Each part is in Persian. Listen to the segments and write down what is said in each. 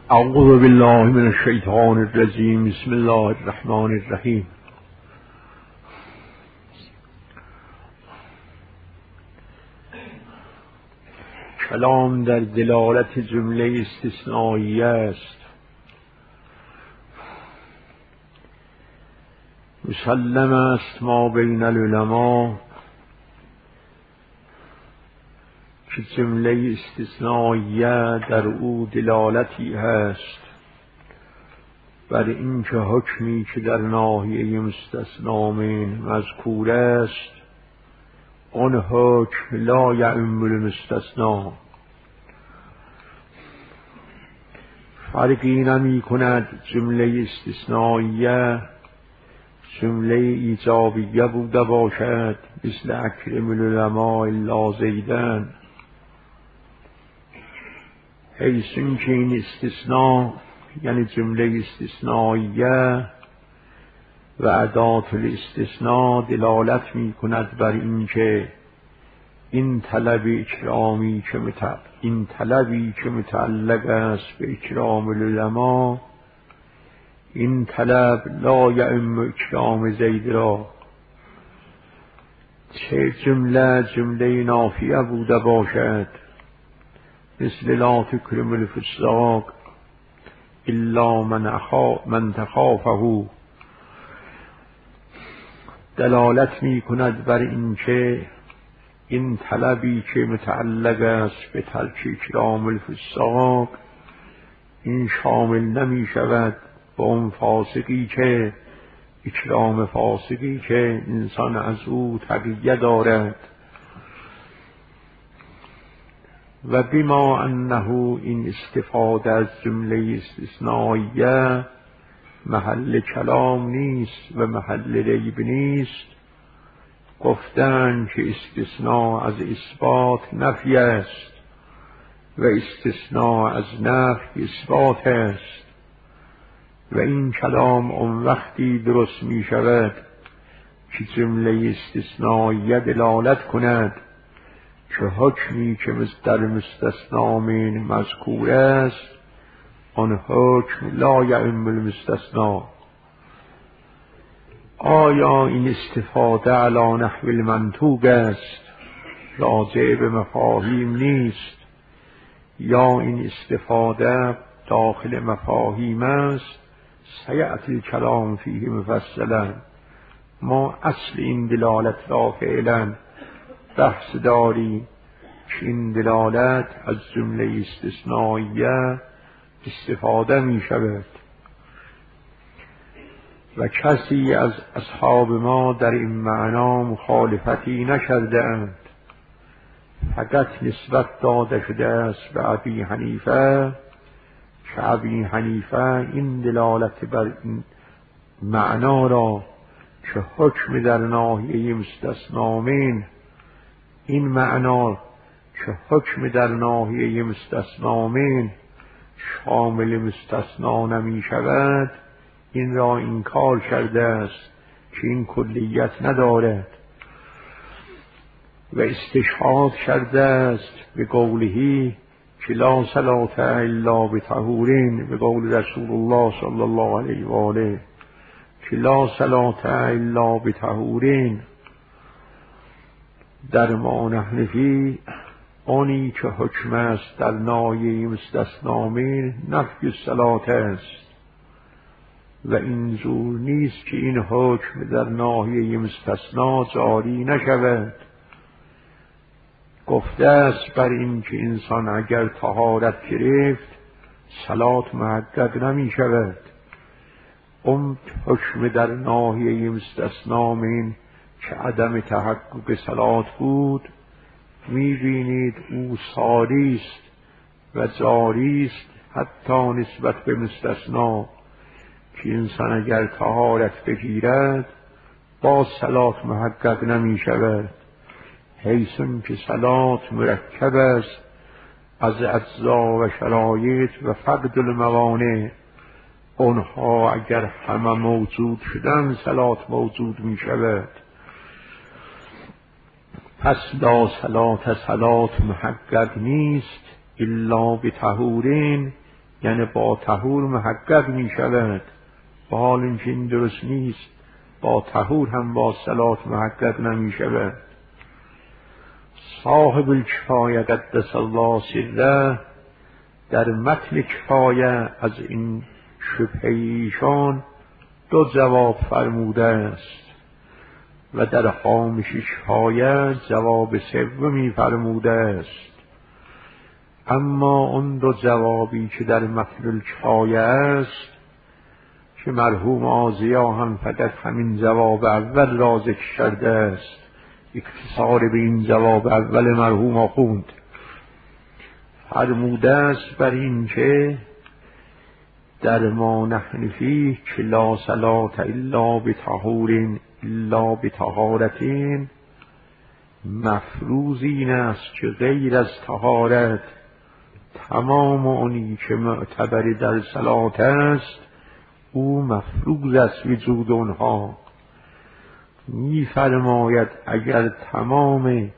اعوذ بالله من الشیطان الرجیم. بسم الله الرحمن الرحیم. کلام در دلالت جمله استثنایی است. مسلم است ما بین العلماء که جمله استثنائیه در او دلالتی هست بر اینکه حکمی که در ناحیه مستثنا منه مذکور است آن حکم لا یعم المستثنا، فرقی نمی کند جمله استثنائیه جمله ایجابیه بوده باشد مثل اکرم العلماء الا زیدن، حیث اینکه این استثناء یعنی جمله استثنائیه و ادات الاستثناء دلالت می کند بر اینکه این طلبی که متعلق است به اکرام العلماء، این طلب لا یعم اکرام زید را، چه جمله نافیه بوده باشد مثل لا تکرم الفساق الا من تخافه، دلالت می کند بر اینکه این طلبی که متعلق است به ترک اکرام الفساق این شامل نمی شود به اون فاسقی که اکرام فاسقی که انسان از او تقیه دارد. و بما انه این استفاده از جمله استثنائیه محل کلام نیست و محل ریب نیست، گفتند که استثناء از اثبات نفی است و استثناء از نفی اثبات است و این کلام اون وقتی درست می شود که جمله استثنائیه دلالت کند که حکمی که در مستثنا منه مذکور است آن حکم لا یعم المستثنا. آیا این استفاده علی نحو المنطوق است راجع به مفاهیم نیست یا این استفاده داخل مفاهیم است؟ سیأتی الکلام فیه مفصلا. ما اصل این دلالت را فعلا بحث داریم که این دلالت از جمله استثنائیه استفاده می شود و کسی از اصحاب ما در این معنا مخالفتی نکرده اند، فقط نسبت داده شده است به ابی حنیفه که ابی حنیفه این دلالت بر این معنا را که حکم در ناحیه مستثنا منه، این معنا که حکم در ناحیه مستثنا منه شامل مستثنا نمی شود این را انکار کرده است که این کلیت ندارد و استشهاد کرده است به قولهی که لا صلاة الا بطهورین، به قول رسول الله صلی الله علیه و آله که لا صلاة الا بطهورین. در ما نحن فی آنی که حکم است در ناحیه مستثنا منه نفی الصلاة است و این زور نیست که این حکم در ناحیه مستثنا جاری نشود. گفته است بر این که انسان اگر طهارت گرفت صلات محقق نمی شود. اون حکم در ناحیه مستثنا منه که عدم تحقق صلات بود می بینید او ساری است و جاری است حتی نسبت به مستثنا که انسان اگر طهارت بگیرد با صلات محقق نمی شود، حیث که صلات مرکب است از اجزا و شرایط و فقد الموانع، اونها اگر همه موجود شدن صلات موجود می شود. پس لا صلات محقق نیست الا بطهورین یعنی با طهور محقق می شود. با حال اینکه این درست نیست، با طهور هم با صلات محقق نمی شود. صاحب الکفایه قدس الله سره در متن کفایه از این شبهه ایشان دو جواب فرموده است و در هامش کفایه جواب سومی فرموده است. اما اون دو جوابی که در متن الکفایه است که مرحوم آزیا هم فقط همین جواب اول را ذکر کرده است، اختصار به این جواب اول مرحوم آخوند فرموده است بر این که در ما نحن فیه که لا صلاة الا بطهور الا بطهارتین، مفروض این است که غیر از طهارت تمام اونی که معتبر در صلات است او مفروض است وجود اونها. می فرماید اگر تمام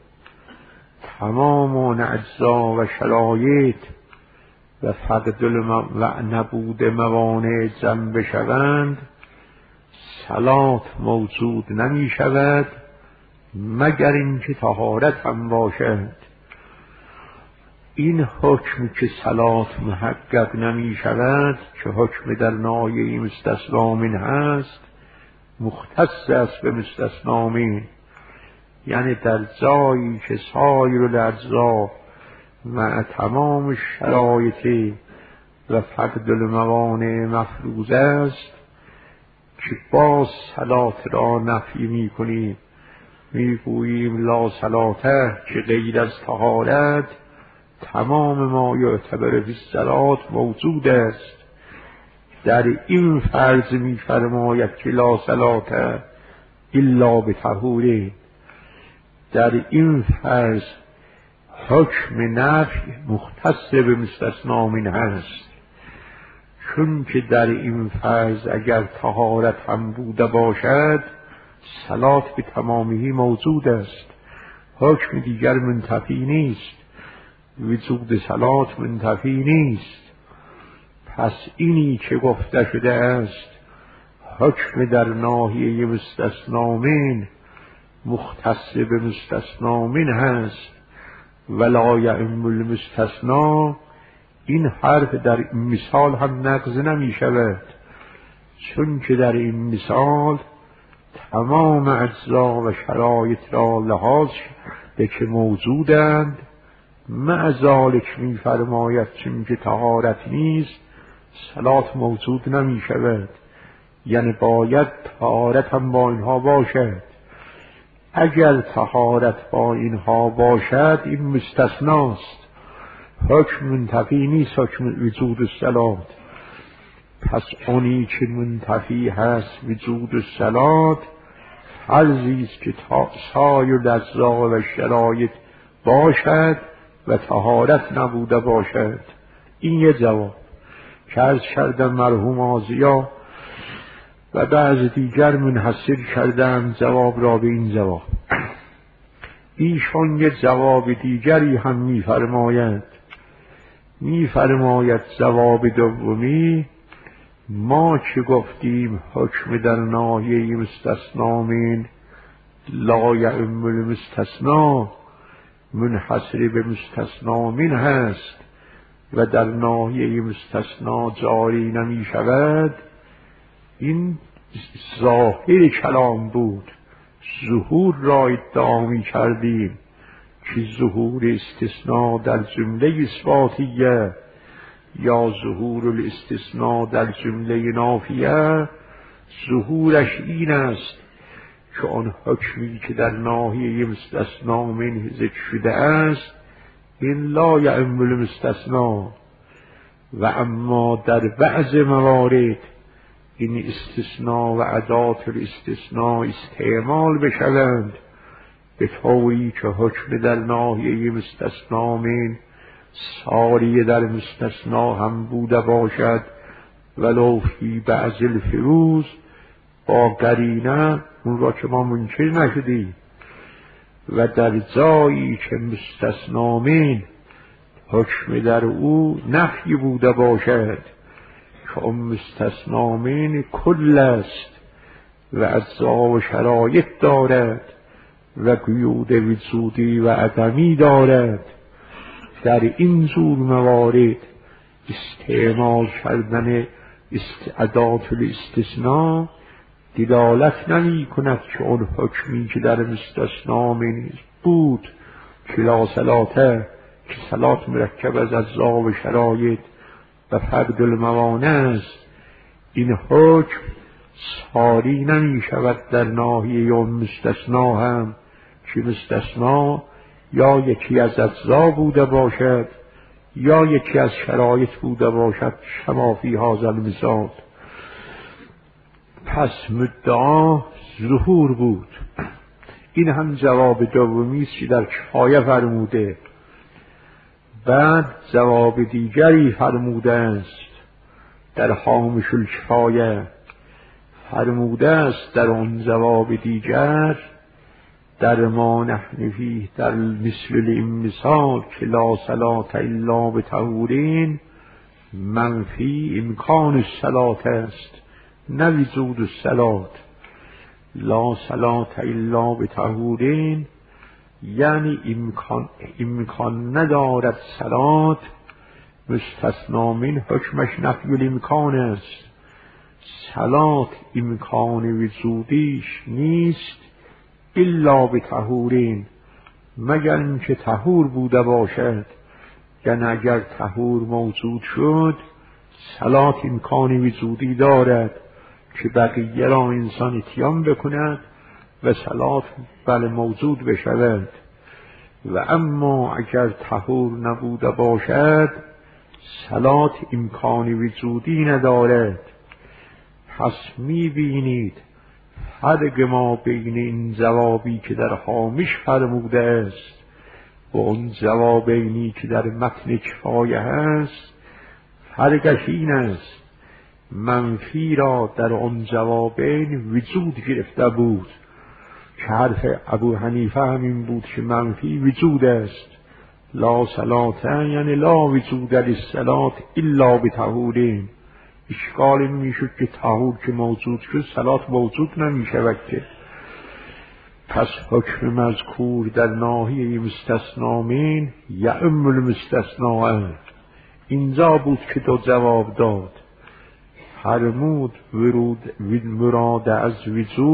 اون اجزا و شرایط و فقد و نبود موانع جمع بشوند صلات موجود نمی شود مگر اینکه طهارت هم باشد. این حکم که صلات محقق نمی شود که حکم در ناحیه مستثنا منه هست مختص است به مستثنا منه، یعنی در جایی که سایر الاجزا مع تمام شرایط و فقد الموانع مفروض است که باز صلات را نفی می کنیم، می گوییم لا صلاته که غیر از طهارت تمام ما یعتبر فی الصلات موجود است. در این فرض می فرماید که لا صلاته الا بطهور، در این فرض حکم نفی مختص به مستثنا منه است، چون که در این فرض اگر طهارت هم بوده باشد صلات به تمامی موجود است، حکم دیگر منتفی نیست، وجود صلات منتفی نیست. پس اینی که گفته شده است حکم در ناحیه مستثنا من مختص به مستثنا من هست ولا یعم المستثنا، این حرف در این مثال هم نقض نمی شود، چون که در این مثال تمام اجزا و شرایط را لحاظ به که موجودند. مع ذالک می فرماید چون که طهارت نیست صلات موجود نمی شود، یعنی باید طهارت هم با اینها باشد. اگر طهارت با اینها باشد این مستثناست، حکم منتفی نیست، حکم وجود الصلات. پس اونی که منتفی هست وجود الصلات فرضی است که سایر الاجزا و شرایط باشد و طهارت نبوده باشد. این یه جواب که عرض کردم مرحوم آزیا و بعض دیگر منحصر کردن جواب را به این جواب. ایشان یه جواب دیگری هم میفرماید جواب دومی ما که گفتیم حکم در ناحیه مستثنا من لا یعم المستثنا منحصر به مستثنا من هست و در ناحیه مستثنا جاری نمی شود، این ظاهر کلام بود. ظهور را ادعا می کردیم که ظهور استثناء در جمله اثباتیه یا ظهور الاستثناء در جمله نافیه، ظهورش این است که آن حکمی که در ناحیه مستثنا من ذکر شده است این لا یعم المستثنا، و اما در بعض موارد این استثناء و ادات الاستثناء استعمال بشوند به طوری که حکم در ناحیه مستثنا من ساری در مستثنا هم بوده باشد ولو فی بعض الفروض، با قرینه اون را که ما منکر نشدیم، و در جایی که مستثنا من حکم در او نفی بوده باشد که اون مستثنا من کل است و اجزا و شرایط دارد و قیود وجودی و عدمی دارد. در این جور موارد استعمال کردن ادات الاستثناء دلالت نمی کند که اون حکمی که در مستثنا من بود که لا صلاته، که صلات مرکب از اجزا و شرایط و فرد الموانع است، این حکم ساری نمی شود در ناحیه اون مستثنا هم که مستثنا یا یکی از اجزا بوده باشد یا یکی از شرایط بوده باشد، شما فی هذا المثال. پس مدعا ظهور بود. این هم جواب دومی است که در کفایه فرموده. بعد جواب دیگری فرموده است در هامش الکفایه، فرموده است در آن جواب دیگر در ما نحن فیه در مثل این مثال که لا صلاة الا بطهورین منفی امکان الصلاة است نه وجود الصلاة. لا صلاة الا بطهورین یعنی امکان ندارد صلاة، مستثنا من حکمش نفی الامکان است. صلاة امکان وجودیش نیست الا بطهورین، مگر اینکه طهور بوده باشد. یعنی اگر طهور موجود شد صلاة امکان وجودی دارد که بقیه را انسان اتیان بکند و صلاة بله موجود بشود. و اما اگر طهور نبوده باشد صلاة امکان وجودی ندارد. پس می‌بینید فرق ما بین این جوابی که در هامش فرموده است و اون جوابینی که در متن کفایه است، فرقش این است منفی را در آن جوابین وجود گرفته بود که حرف ابو حنیفه همین بود که منفی وجود است. لا صلاة یعنی لا وجود للصلاة الا بطهورین. اشکال این میشد که طهور که موجود شد صلاة موجود نمیشود که. پس حکم مذکور در ناحیه مستثنا من یعم المستثنا. اینجا بود که دو جواب داد. فرمود مراد از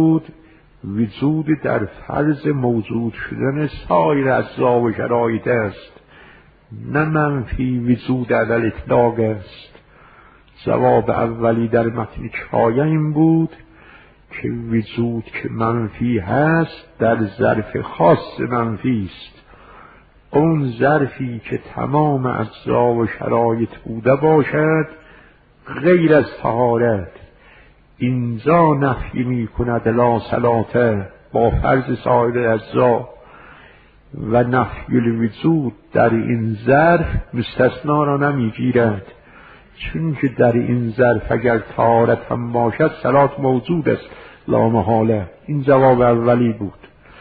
وجود در فرض موجود شدن سایر اجزا و شرایط است، نه منفی وجود علی الاطلاق است. جواب اولی در متن کفایه این بود که وجود که منفی هست در ظرف خاص منفی است، اون ظرفی که تمام اجزا و شرایط بوده باشد غیر از طهارت. اینجا نفی می کند لا صلاة با فرض سایر اجزا و نفی الوجود در این ظرف مستثنا را نمی گیرد، چون که در این ظرف اگر طهارت هم باشد صلاة موجود است لا محاله. این جواب اولی بود.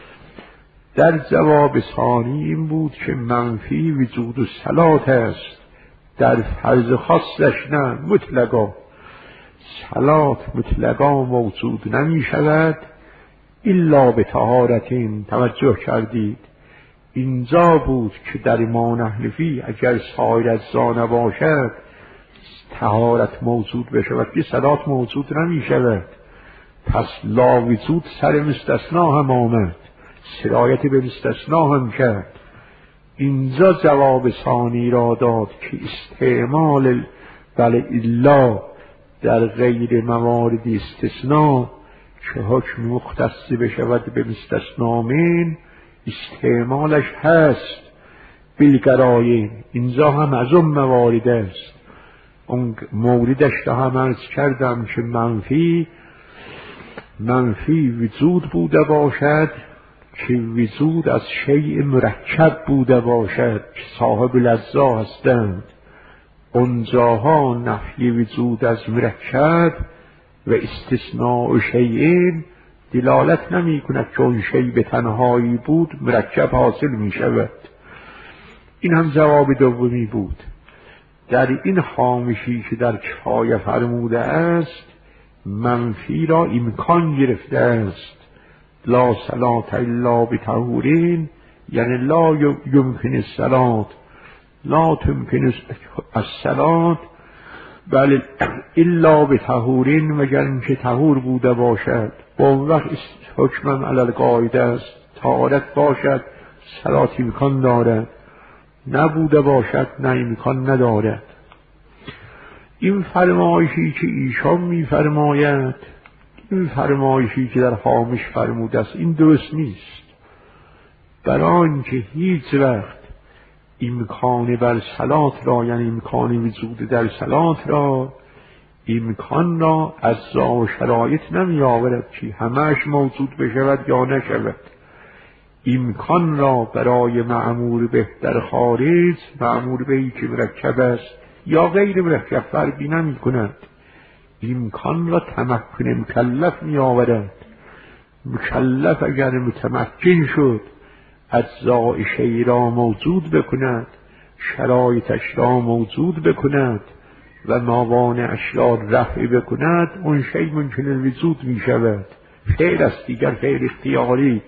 در جواب ثانی این بود که منفی وجود الصلاة است، در فرض خاصش نه مطلقا. صلاة مطلقا موجود نمی شود الا به طهارتین. توجه کردید اینجا بود که در ما نحن فیه اگر سایر اجزا نباشد طهارت موجود بشود که صلاة موجود نمی شود. پس لا وجود سر مستثنا هم آمد، سرایت به مستثنا هم کرد. اینجا جواب ثانی را داد که استعمال بله الا در غیر موارد استثناء که حکم مختص بشود به مستثنا من استعمالش هست بالقرائن. اینجا هم از اون موارد است. اون موردش را هم عرض کردم که منفی وجود بوده باشد که وجود از شیء مرکب بوده باشد که صاحب الاجزا هستند. اونجاها نفی وجود از مرکب و استثناء شیء دلالت نمی کند که اون شیء به تنهایی بود مرکب حاصل می شود. این هم جواب دومی بود. در این خامشی که در کفایه فرموده است منفی را امکان گرفته است. لا صلاة الا بطهورین، یعنی لا یمکن الصلاة، لا تمکن الصلاة بله الا بطهورین، مگر اینکه طهور بوده باشد. با وقت حکمم علی القاعده است، طهارت باشد صلات امکان دارد، نبوده باشد نه امکان ندارد. این فرمایشی که ایشان می‌فرماید، این فرمایشی که در خامش فرموده است، این درست نیست. برای آنکه هیچ وقت امکان بر صلات را، یعنی امکان وجود در صلات را، امکان را از ذا شرایط نمی آورد که همهش موجود بشود یا نشود. امکان را برای معمور به در خارج، معمور بهی که مرکب است یا غیر مرکب فرقی نمی کند، امکان را تمکن مکلف می آورد. مکلف اگر متمکن شد اجزاء شیء را موجود بکند، شرایطش را موجود بکند و موانعش را رفع بکند، اون شیء ممکن الوجود می شود. فعل است دیگر، فعل اختیاری.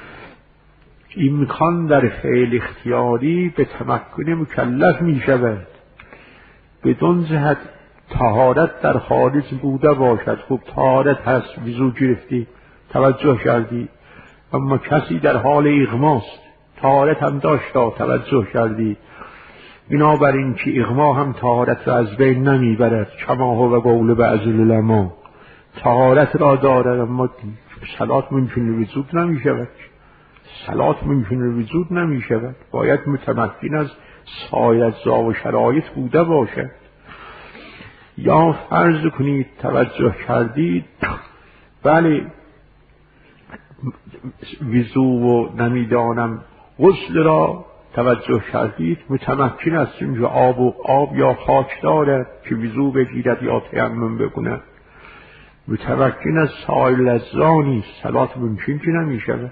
امکان در فعل اختیاری به تمکن مکلف می شود. بدون جهت طهارت در خارج بوده باشد، خب طهارت هست، وضو گرفتی، توجه کردی، اما کسی در حال اغماست، طهارت هم داشت، توجه کردی، بنابراین که اغما هم طهارت را از بین نمیبرد. کما هو قول بعض العلماء، طهارت را دارد اما صلات ممکن وجود نمی شود. صلات ممکن وجود نمی شود، باید متمکن از سایر اجزا و شرایط بوده باشد. یا فرض کنید توجه کردید، بله وضو و نمیدانم غسل را توجه کردید، متمکن است چون آب یا خاک دارد که وضو بگیرد یا تیمم بکند، متمکن از سایر اجزا نیست، صلات ممکن که نمی شود.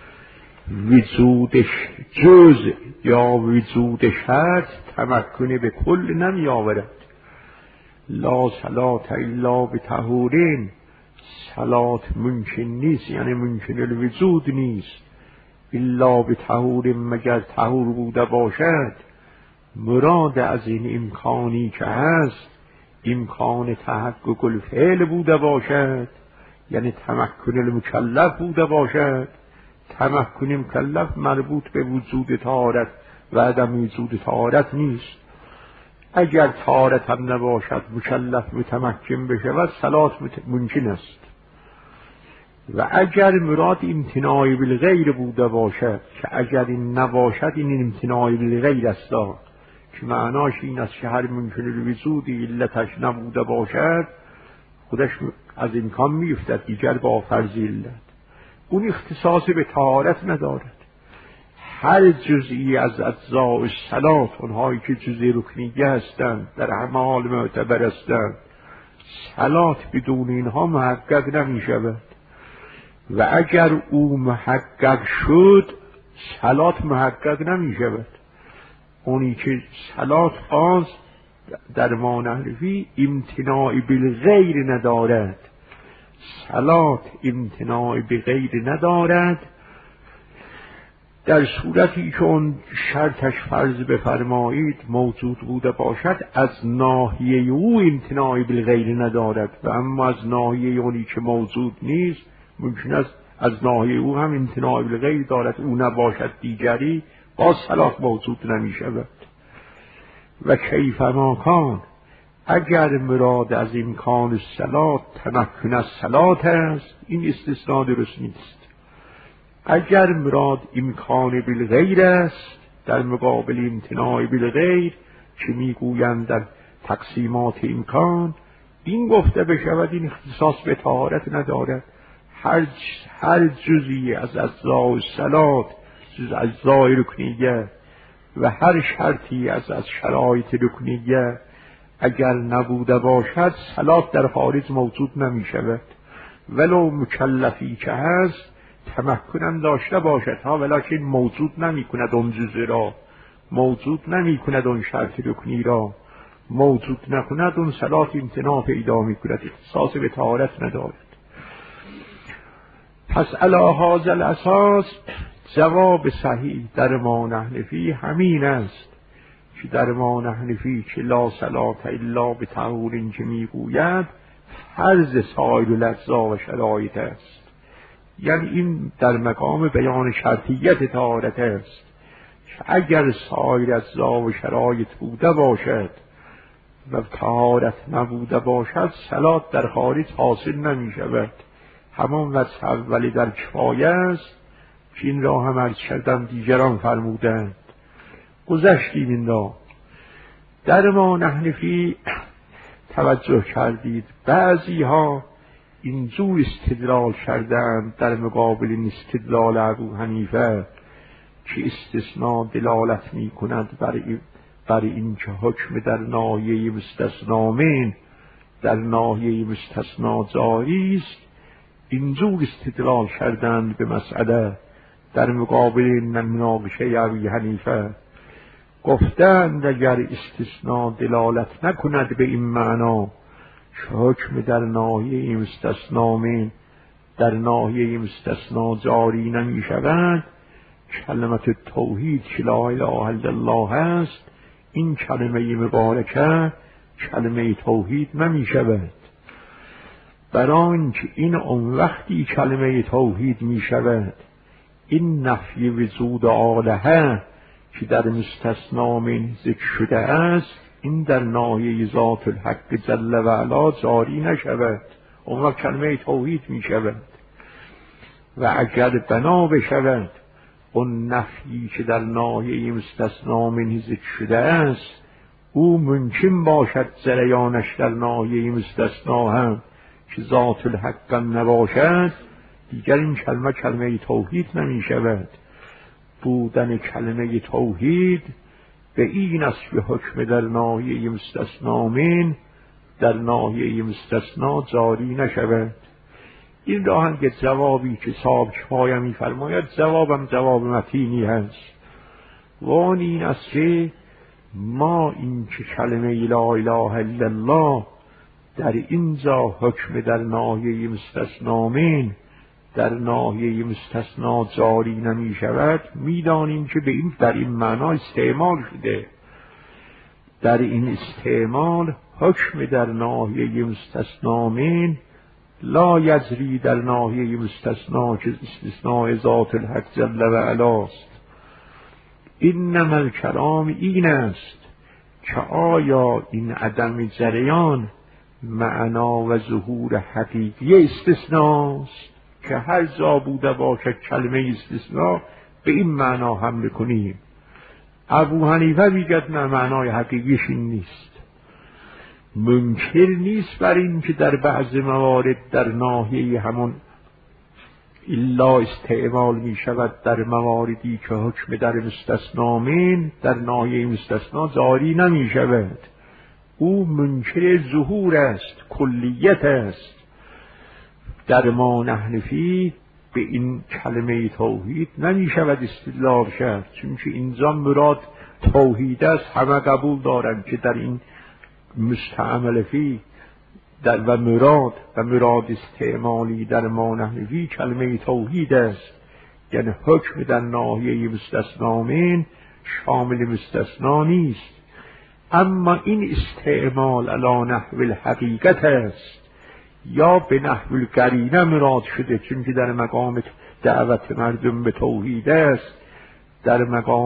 وجودش جز یا وجود شرط تمکن به کل نمی آورد. لا صلاة الا بطهورین، صلات ممکن نیست، یعنی ممکن الوجود نیست الا بطهور، مگر طهور بوده باشد. مراد از این امکانی که هست امکان تحقق الفعل بوده باشد، یعنی تمکن المکلف بوده باشد. تمکن مکلف مربوط به وجود طهارت و عدم وجود طهارت نیست. اگر طهارت هم نباشد مکلف متمکن بشود صلات ممکن است. و اگر مراد امتناع بالغیر بوده باشد، که اگر این نباشد این امتناع بالغیر است، که معناش این است که هر ممکن الوجودی علتش نبوده باشد خودش از امکان میفتد دیگر با فرض علت، اون اختصاص به طهارت ندارد. هر جزئی از اجزاء صلات، اونهایی که جزئی رکنیه هستند در همه حال معتبر هستند، صلات بدون اینها محقق نمی شود. و اگر او محقق شد صلات محقق نمی شود. اونی که صلات خاص در معنی امتناع بالغیر ندارد، صلات امتناع بغیر ندارد در صورتی که اون شرطش فرض بفرمایید موجود بوده باشد، از ناحیه او امتناع بالغیر ندارد. و اما از ناحیه اونی که موجود نیست ممکن است از ناحیه او هم امتناع بالغیر دارد، او نباشد دیگری، باز صلات موجود نمی شود. و کیف ما کان، اگر مراد از امکان صلات تمکن از صلات است، این استثناء درست نیست. اگر مراد امکان بالغیر است در مقابل امتناع بالغیر که میگویند در تقسیمات امکان، این گفته بشود این اختصاص به طهارت ندارد. هر جزئی از اجزاء صلات، جز اجزاء رکنیه و هر شرطی از شرایط رکنیه اگر نبوده باشد صلات در خارج موجود نمی شود. ولو مکلفی که هست تمکنم داشته باشد ولکن موجود نمی کند اون جزء را، موجود نمی کند اون شرط رکنی را، موجود نکند اون صلات امتناع پیدا می کند، احساس به طهارت ندارد. پس علی هذا الاساس جواب صحیح در ما حنفی همین است که در ما حنفی که لا صلات الا به طهور که میگوید فرض سایر الاجزا و شرایط است، یعنی این در مقام بیان شرطیت طهارت است که اگر سایر اجزا و شرایط بوده باشد و طهارت نبوده باشد صلات در خارج حاصل نمی شود. همان وجه اولی در کفایه است که این را هم عرض کردم دیگران فرمودند، گذشتیم این را. در ما حنفی توجه کردید بعضی ها اینجور استدلال کردند در مقابل این استدلال ابو حنیفه که استثناء دلالت می کند بر این که حکم در ناحیه مستثنامین در ناحیه مستثنا جاری است. اینجور استدلال کردند به مسئله در مقابل مناقشه ابی حنیفه، گفتند اگر استثناء دلالت نکند به این معنا که حکم در ناحیه مستثنامین در ناحیه مستثنا جاری نمی شود، کلمت توحید که لا اله الا الله است، این کلمه مبارکه کلمه توحید نمی شود. برای اینکه این اون وقتی کلمه توحید می شود این نفی وجود آلهه که در مستثنا من ذکر شده است این در ناحیه ذات الحق جل و علا جاری نشود، اون وقت کلمه توحید می شود. و اگر بنا بشود اون نفی که در ناحیه مستثنا من ذکر شده است او ممکن باشد جریانش در ناحیه مستثنا هم که ذات الحق نباشد، دیگر این کلمه توحید نمی شود. بودن کلمه توحید به این است که حکم در ناحیه مستثنا من در ناحیه مستثنا جاری نشود. این را هم که جوابی که صاحب کفایه می فرماید جوابم جواب متینی هست و آن این است که ما این که کلمه لا اله الا الله در اینجا حکم در ناحیه مستثنا من در ناحیه مستثنا جاری نمی شود میدانیم که به این در این معنا استعمال شده. در این استعمال حکم در ناحیه مستثنا من لا یجری در ناحیه مستثنا که استثناء ذات الحق جل و علاست. اینما الکلام این است که آیا این عدم جریان معنا و ظهور حقیقی استثناست که هر جا بوده باشد کلمه استثناء به این معنا حمل کنیم. ابو حنیفه میگد نه معنای حقیقیش این نیست. منکر نیست بر این که در بعض موارد در ناحیه همون الا استعمال می شود در مواردی که حکم در مستثنا من در ناحیه مستثنا جاری نمی شود. او منکر ظهور است، کلیت است. در ما حنفی به این کلمه توحید نمی شود استدلال کرد، چون که اینجا مراد توحید است. همه قبول دارند که در این مستعمل فی و مراد استعمالی در ما حنفی کلمه توحید است، یعنی حکم در ناحیه مستثنا من شامل مستثنا نیست. اما این استعمال علی نحو الحقیقت است یا به نحو القرینه مراد شده، چون که در مقام دعوت مردم به توحید است. در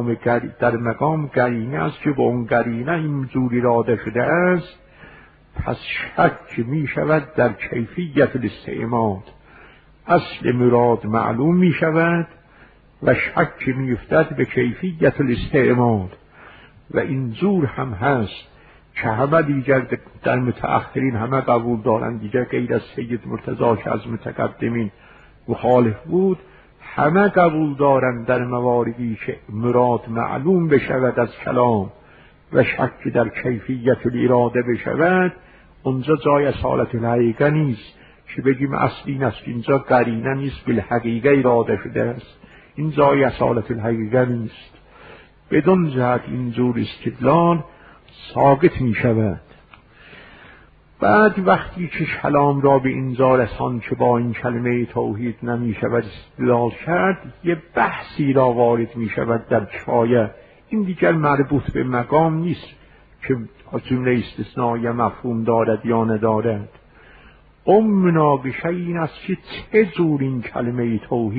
مقام قرینه است که با اون قرینه اینجوری اراده شده است. پس شک می شود در کیفیت الاستعمال. اصل مراد معلوم می شود و شک می افتد به کیفیت الاستعمال. و اینجور هم هست که همه دیگر در متأخرین همه قبول دارند، دیگر غیر از سید مرتضی که از متقدمین مخالف بود، همه قبول دارند در مواردی که مراد معلوم بشود از کلام و شک در کیفیت الاراده بشود، اونجا جای اصالت الحقیقه نیست که بگیم اصلی نیست، اینجا قرینه نیست بالحقیقه اراده شده است، این جای اصالت الحقیقه نیست. بدون جهت اینجور استدلال ساقط می شود. بعد وقتی که کلام را به اینجا رسان که با این کلمه توحید نمی شود استدلال کرد، یه بحثی را وارد می شود در کفایه. این دیگر مربوط به مقام نیست که جمله استثنایی مفهوم دارد یا ندارد. مناقشه این است که چه جور این کلمه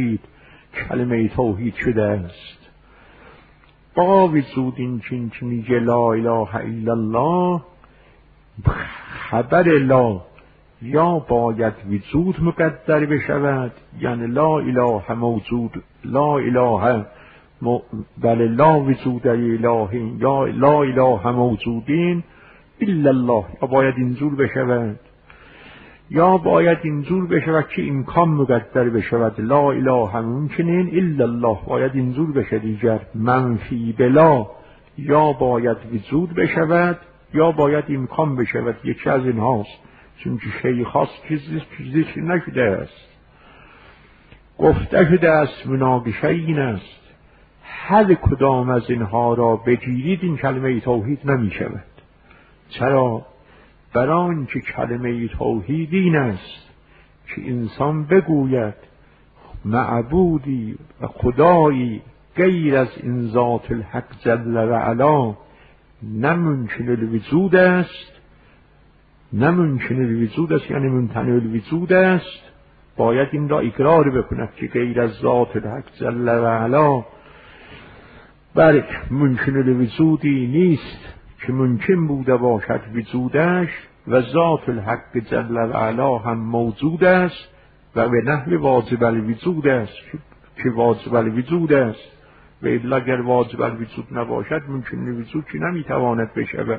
توحید شده است. با وجود این که میگه لا اله الا الله، خبر لا یا باید وجود مقدر بشود، یعنی لا اله موجود، لا اله بله لا وجود اله یا لا اله موجودین الا الله، یا باید اینجور بشود، یا باید اینجور بشود که امکان مقدر بشود لا اله ممکنین الا الله، باید اینجور بشه دیگر. منفی بلا یا باید وجود بشود یا باید امکان بشود، یکی از این هاست، چون که شیء خاص چیزی نشده است. گفته شده است مناقشه این است هر کدام از اینها را بگیرید این کلمه توحید نمی شود. چرا؟ برای اینکه کلمه توحید این است که انسان بگوید معبودی و خدایی غیر از این ذات الحق جل و علا نه ممکن الوجود است، نه ممکن الوجود است یعنی ممتنع الوجود است، باید این را اقرار بکند که غیر از ذات الحق جل و علا بلکه ممکن الوجودی نیست که ممکن بوده باشد وجودش، و ذات الحق جل و علا هم موجود است و به نحو واجب الوجود است که واجب الوجود است، و الا اگر واجب الوجود نباشد ممکن الوجود که نمیتواند بشود.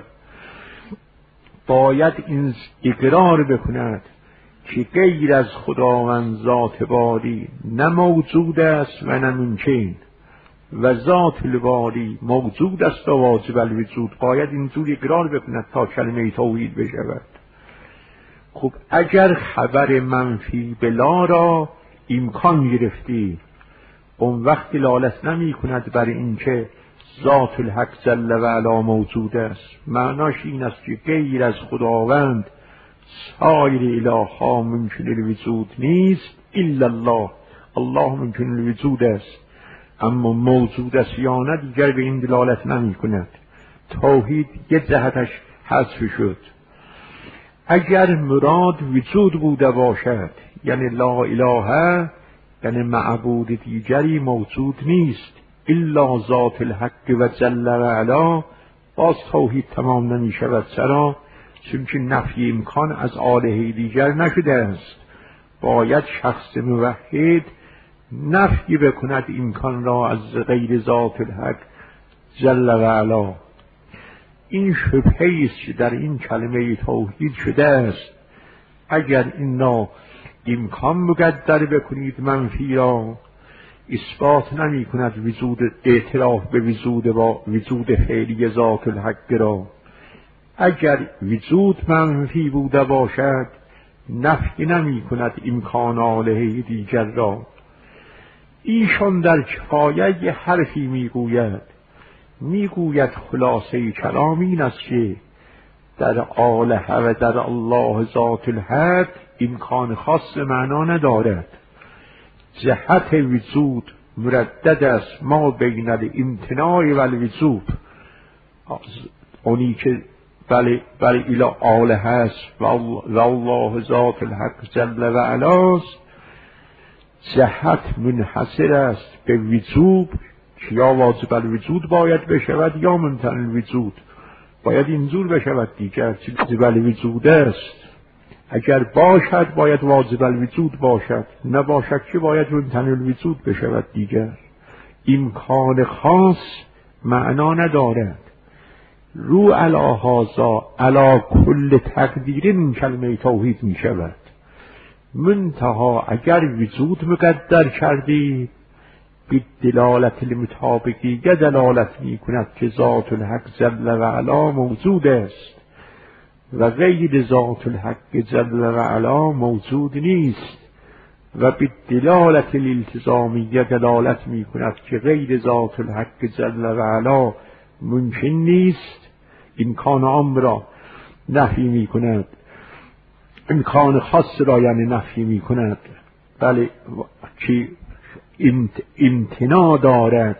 باید این اقرار بکند که غیر از خداوند ذات باری نه موجود است و نه ممکن، و ذات الباری موجود است و واجب الوجود. باید اینجور اقرار بکند تا کلمه توحید بشود. خب اگر خبر منفی بلا را امکان گرفتی، اون وقت دلالت نمی کند بر اینکه ذات الحق جل و علا موجود است. معناش این است که غیر از خداوند سایر اله‌ها ممکن الوجود نیست الا الله، الله ممکن الوجود است، اما موجود است یا نه دیگر به این دلالت نمی کند. توحید یه جهتش حذف شد. اگر مراد وجود بوده باشد یعنی لا اله، یعنی معبود دیگری موجود نیست الا ذات الحق و جل و علا، باز توحید تمام نمی شود. چرا؟ چون که نفی امکان از آله دیگر نشده است. باید شخص موحد نفی بکند امکان را از غیر ذات الحق جل و علا. این شبهه است که در این کلمه توحید شده است. اگر این را امکان مقدر بکنید منفی را، اثبات نمی کند وجود، اعتراف به وجود فعلی ذات الحق را. اگر وجود منفی بوده باشد نفی نمی کند امکان آله دیگر را. ایشان در کفایه یه حرفی میگوید خلاصه کلام این است که در آله و در الله ذات الحق امکان خاص معنا ندارد. جهت وجود مردد است ما بین الامتناع و الوجوب، اونی که بله الی آله هست و الله ذات الحق جل و علاست، جهت منحصر است به وجوب که یا واجب الوجود باید بشود یا ممتنع الوجود، باید اینجور بشود دیگر. چه واجب الوجود است، اگر باشد باید واجب الوجود باشد، نباشد که باید ممتنع الوجود بشود دیگر. امکان خاص معنا ندارد. رو علا هازا علا کل تقدیر این کلمه توحید می شود. منتها اگر وجود مقدر کردی به دلالت المطابقی دلالت می کند که ذات الحق جل و علا موجود است و غیر ذات الحق جل و علا موجود نیست. و به دلالت الالتزامیه دلالت می کند که غیر ذات الحق جل و علا ممکن نیست، امکان عام را نفی می کند، امکان خاص را یعنی نفی می کند. بله که امتناع دارد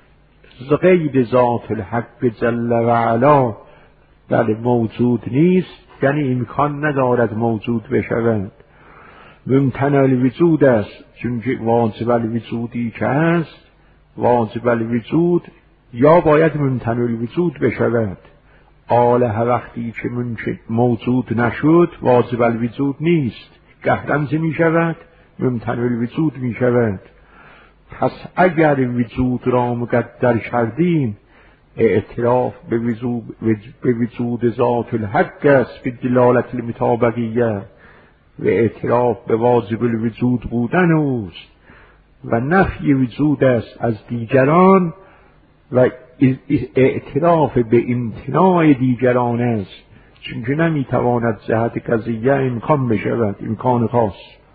غیر ذات الحق جل و علا بله موجود نیست، یعنی امکان ندارد موجود بشود. ممتنع الوجود است، چون واجب الوجودی که هست، واجب الوجود یا باید ممتنع الوجود بشود. آله وقتی که موجود نشد واجب الوجود نیست، گهرمزه می شود، ممتنع الوجود می شود. پس اگر وجود را مقدر کردیم اعتراف به وجود ذات الحق است به دلالت المطابقیه و اعتراف به واجب الوجود بودن اوست و نفی وجود است از دیگران و اعتراف به امتناع دیگران است، چون نمیتواند جهت قضیه امکان بشود، امکان خاص.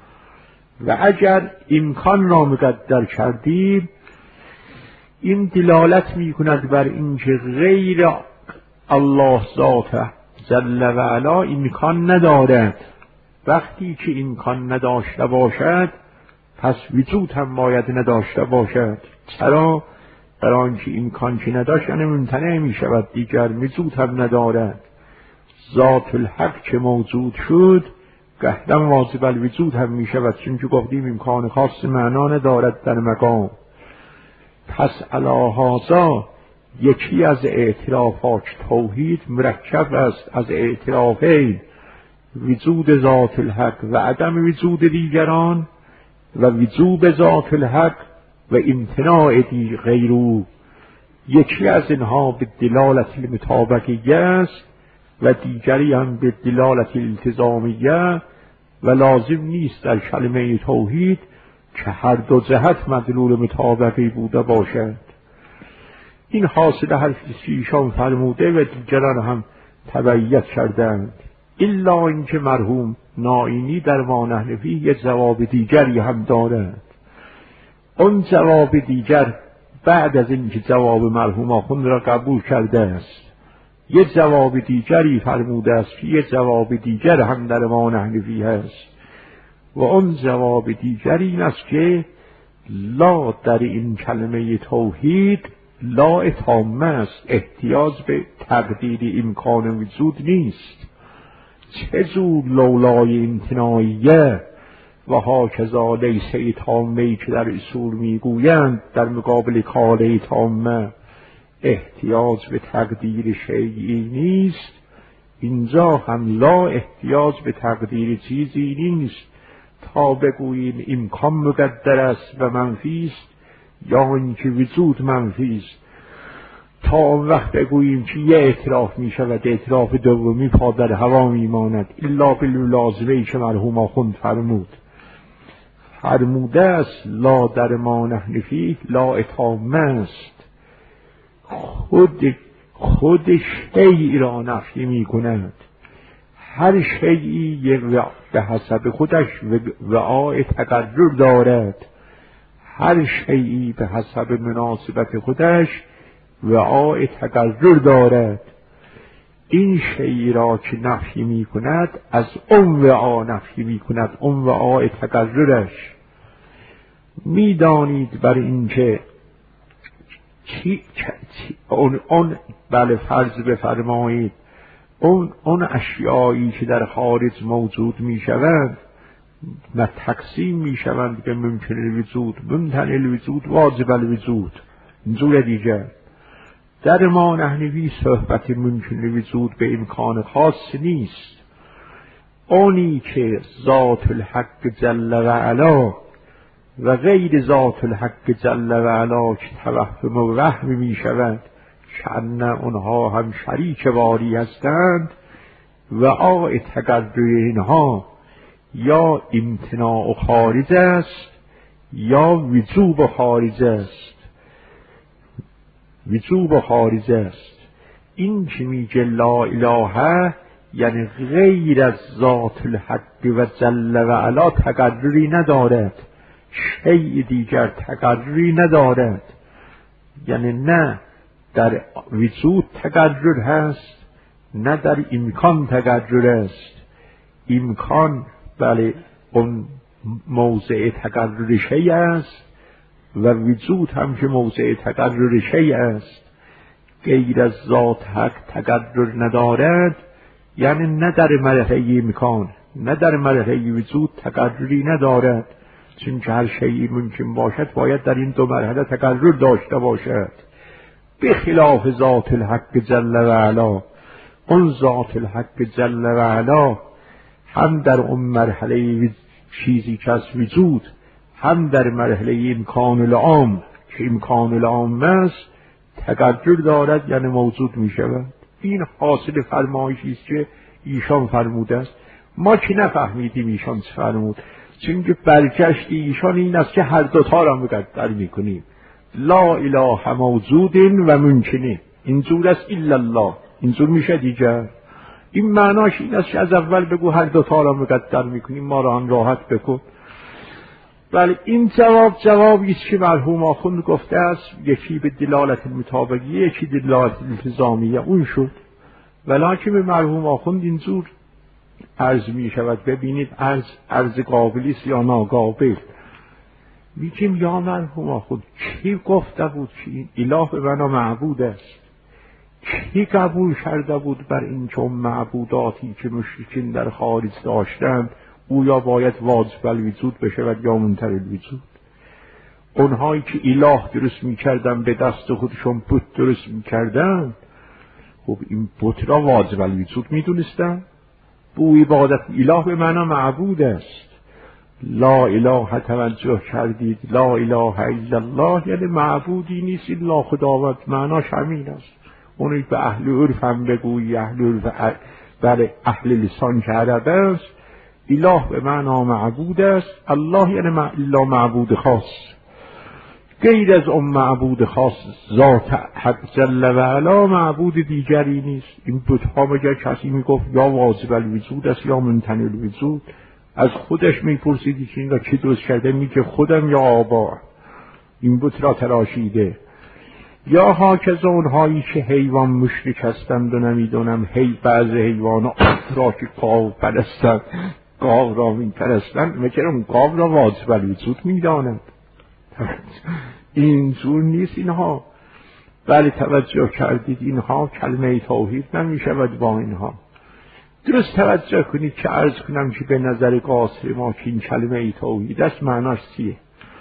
و اگر امکان را مقدر کردیم این دلالت می کند بر اینکه غیر الله ذات جل و علا امکان ندارد. وقتی که امکان نداشته باشد پس وجود هم باید نداشته باشد. چرا؟ برای آنکه امکان که نداشت یعنی ممتنع می شود، دیگر وجود هم ندارد. ذات الحق که موجود شد قهدم واجب الوجود هم می شود، چون که گفتیم امکان خاص معنا ندارد در مقام. پس علی هذا یکی از اعترافات توحید مرکب است از اعترافین وجود ذات الحق و عدم وجود دیگران و وجود ذات الحق و امتناع غیرو. یکی از اینها به دلالت المطابقیه است و دیگری هم به دلالت الالتزامیه و لازم نیست در کلمه توحید که هر دو جهت مدلول مطابقی بوده باشد. این حاصل حرفی که ایشان فرموده و دیگران هم تبعیت کردند. الا اینکه مرحوم نائینی در ما نحنفی یک جواب دیگری هم دارد. اون جواب دیگر بعد از اینکه جواب مرحوم آخوند را قبول کرده است یک جواب دیگری فرموده است که یک جواب دیگر هم در ما نحنفی هست و اون جواب دیگر این است که لا در این کلمه توحید لا تامه است، احتیاج به تقدیر امکان وجود نیست. چه جور لولای امتناعیه و هاکذا لیسه تامه که در اصول میگویند در مقابل کاله تامه احتیاج به تقدیر شیئی نیست، اینجا هم لا احتیاج به تقدیر چیزی نیست تا بگوییم امکان مقدر است و منفی است یا اینکه وجود منفی است، تا اون وقت بگوییم که یه اعتراف می شود اعتراف دومی پا در هوا می ماند. الا باللازمه که مرحوم آخوند فرموده است لا در ما نحنفی لا اتامه است، خود شیء را نفی می کند. هر شیئی به حسب خودش وعاء تقرر دارد، هر شیئی به حسب مناسبت خودش وعاء تقرر دارد. این شیئی را که نفی می کند از اون وعا نفی می کند، اون وعاء تقررش. می دانید بر این که اون بله فرض بفرمایید اون اشیایی که در خارج موجود می شوند و تقسیم می شوند به ممکن الوجود، ممتنع الوجود، واجب الوجود. اینجور دیگر در ما نحنفی صحبت ممکن الوجود به امکان خاص نیست. اونی که ذات الحق جل و علا و غیر ذات الحق جل و علا که توهم و وهم می شوند چند اونها هم شریک باری هستند و آع تقرر اینها یا امتناع خارج است یا وجوب خارج است. وجوب خارج است. این که میگه لا اله یعنی غیر از ذات الحق و جل و علا تقرری ندارد، شیء دیگر تقرری ندارد. یعنی نه در وجود تقرر هست، نه در امکان تقرر است. امکان بله اون موضع تقرر شیء است و وجود هم که موضع تقرر شیء است. غیر از ذات حق تقرر ندارد، یعنی نه در مرحله امکان نه در مرحله وجود تقرری ندارد، چون که هر شیء ممکن باشد باید در این دو مرحله تقرر داشته باشد. به خلاف ذات الحق جل و علا، اون ذات الحق جل و علا هم در اون مرحله چیزی که از وجود، هم در مرحله امکان العام که امکان العام است تقرر دارد، یعنی موجود می شود. این حاصل فرمایشی است که ایشان فرموده است. ما که نفهمیدیم ایشان چه فرمود، چون که برگشت ایشان این است که هر دوتا را مقدر می کنیم. لا اله موجود و ممکنه، اینجور است الا الله، اینجور میشه دیگر. این معناش این است که از اول بگو هر دوتا را مقدر می کنیم، ما را هم راحت بکن. ولی این جوابی است که مرحوم آخوند گفته است، یکی به دلالت مطابقی، یکی دلالت التزامیه اون شد. ولکن به مرحوم آخوند اینجور عرض می شود، ببینید عرض قابلی است یا ناقابل. میگیم یا مرحوم آخوند کی گفته بود که این اله به معنا معبود است؟ کی قبول کرده بود بر این چون معبوداتی که مشرکین در خارج داشتند او یا باید واجب الوجود بشود یا منکر الوجود؟ اونهایی که اله درست میکردن به دست خودشون بت درست میکردن، خب این بت را واجب الوجود میدونستن. بو عبادت اله به معنا معبود است. لا اله توجه کردید، لا اله الا الله یعنی معبودی نیست الا خداوند، معناش همین است. اونی به اهل عرف هم بگویی، اهل عرف بله اهل لسان که عرب است، اله به معنا معبود است. الله یعنی الا معبود خاص، غیر از اون معبود خاص ذات حق جل و علا معبود دیگری نیست. این بت‌ها مگر کسی میگفت یا واجب الوجود است یا ممتنع الوجود؟ از خودش میپرسیدی که این را کی درست کرده؟ میگه خودم یا آبا این بت را تراشیده. یا هاکذا اونهایی که حیوان مشرک هستند و نمیدونم بعض حیوانات را که گاو پرستند، گاو را میپرستند، مگر اون گاو را واجب الوجود میدانند؟ اینجور نیست اینها. بله توجه کردید اینها کلمه توحید نمیشود با اینها. درست توجه کنید که عرض کنم که به نظر قاصر ما که این کلمه توحید است معناش چیه؟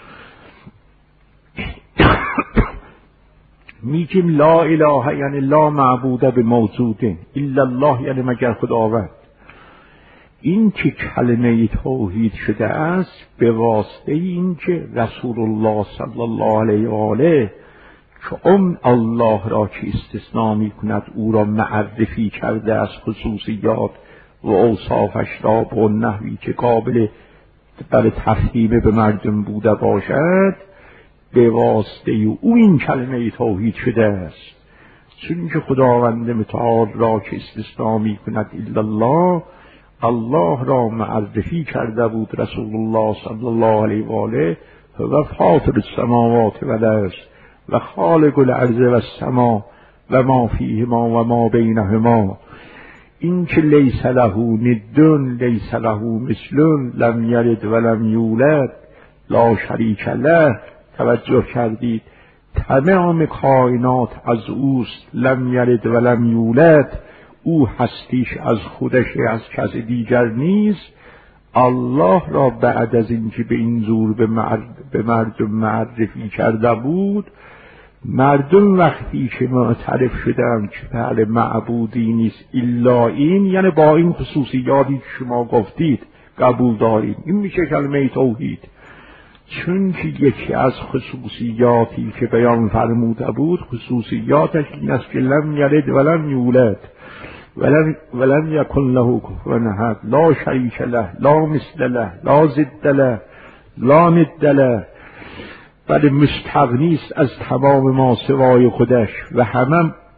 میگیم لا اله یعنی لا معبود به موجوده الا الله، یعنی مگر خداوند. این که کلمه توحید شده است به واسطه این که رسول الله صلی الله علیه و آله که اون الله را که استثناء می کند او را معرفی کرده از خصوصیات و اوصافش را به نحوی که قابل تفهیم به مردم بوده باشد، به واسطه او این کلمه توحید شده است. چون که خداوند متعال را که استثناء می کند الا الله، الله را معرفی کرده بود رسول الله صلی الله علیه و آله و فاطر السماوات و الارض و خالق الارض و السما و ما فیهما و ما بینهما. این که لیس له ند لیس له مثل لم یلد و لم یولد لا شریک له. توجه کردید تمام کائنات از اوست، لم یلد و لم یولد، او هستیش از خودش از کس دیگر نیست. الله را بعد از اینکه به این زور به مردم معرفی کرده بود، مردم وقتی که معترف شدند که بله معبودی نیست الا این، یعنی با این خصوصیاتی که شما گفتید قبول داریم، این میشه کلمه توحید. چون که یکی از خصوصیاتی که بیان فرموده بود، خصوصیاتش این است که لم یلد ولم یولد ولم یکن له کفوا احد لا شریک له لا مثل له لا ضد له لا ند له، بله مستغنی است از تمام ما سوای خودش و همه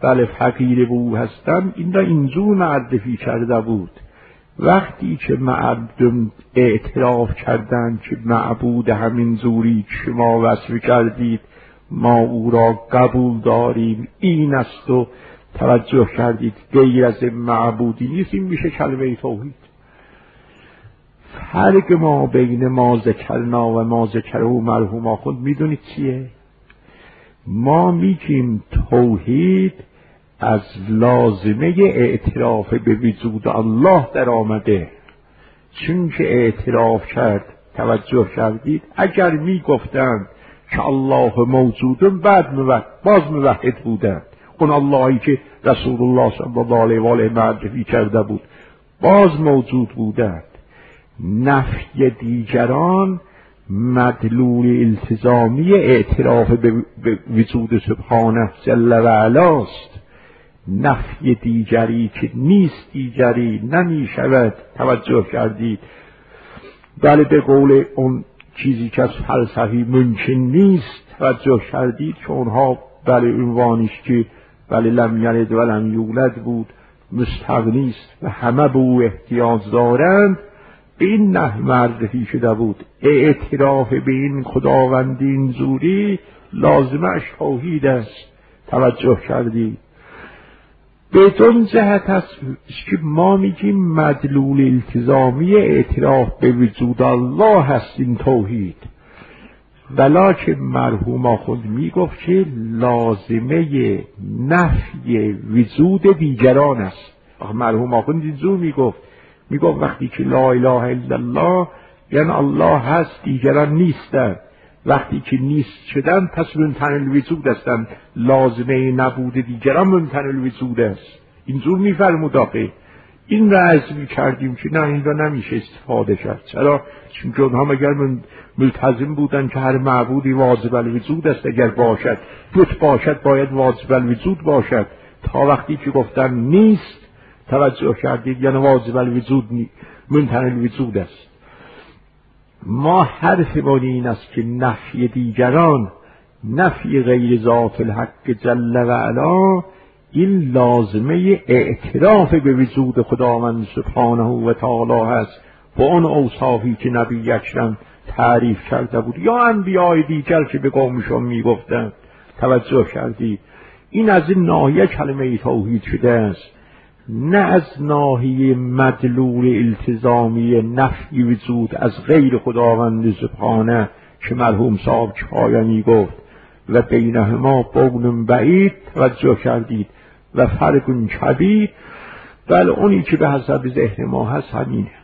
بله فقیر به او هستم، این را اینجور معرفی کرده بود. وقتی که مردم اعتراف کردند که معبود همین زوری که شما وصف کردید ما او را قبول داریم این است و توجه کردید غیر از معبودی نیست، این میشه کلمه توحید. فرق ما بین ما ذکرنا و ما ذکره مرحوم آخوند میدونید چیه؟ ما میگیم توحید از لازمه اعتراف به وجود الله در آمده، چون که اعتراف کرد. توجه کردید اگر میگفتند که الله موجودن بعد باز موحد بودند، اون اللهی که رسول الله صلی الله علیه و آله معرفی کرده بود باز موجود بودند. نفی دیگران مدلول التزامی اعتراف به وجود سبحانه جل و علاست. نفی دیگری که نیست دیگری نمی شود. توجه کردید؟ بله به قول اون چیزی که از فلسفی ممکن نیست، توجه کردید که اونها بله عنوانش که بله لم یلد و لم یولد بود، مستغنی است و همه به او احتیاج دارند، به این نحو معرفی شده بود. اعتراف به این خداوندی اینجوری لازمش توحید است. توجه کردید؟ بدون جهت است که ما میگیم مدلول التزامی اعتراف به وجود الله هست این توحید، ولکن مرحوم آخوند میگفت که لازمه نفی وجود دیگران است. مرحوم آخوند اینجور میگفت وقتی که لا اله الا الله یعنی الله هست دیگران نیستن، وقتی که نیست شدن پس ممتنع الوجود هستن، لازمه نبود دیگران ممتنع الوجود است. اینجور میفرمود. آخه این را عرض میکردیم که نه این را نمیشه استفاده کرد. چرا؟ چون که اونها مگر ملتزم بودن که هر معبودی واجب الوجود است، اگر باشد بت باشد باید واجب الوجود باشد. تا وقتی که گفتن نیست، توجه کردید، یعنی واجب الوجود ممتنع الوجود است. ما حرفمون این است که نفی دیگران، نفی غیر ذات الحق جل و علا، این لازمه اعتراف به وجود خداوند سبحانه و تعالی هست با اون اوصافی که نبی اکرم تعریف کرده بود یا انبیاء دیگر که به قومشون میگفتند. توجه کردید؟ این از این ناحیه کلمه توحید شده است، نه از ناحیه مدلول التزامی نفی وجود از غیر خداوند سبحانه که مرحوم صاحب کفایه میگفت و بینهما بون بعید. توجه کردید؟ و فرق کبیر. بله اونی که به حسب ذهن ما هست همینه.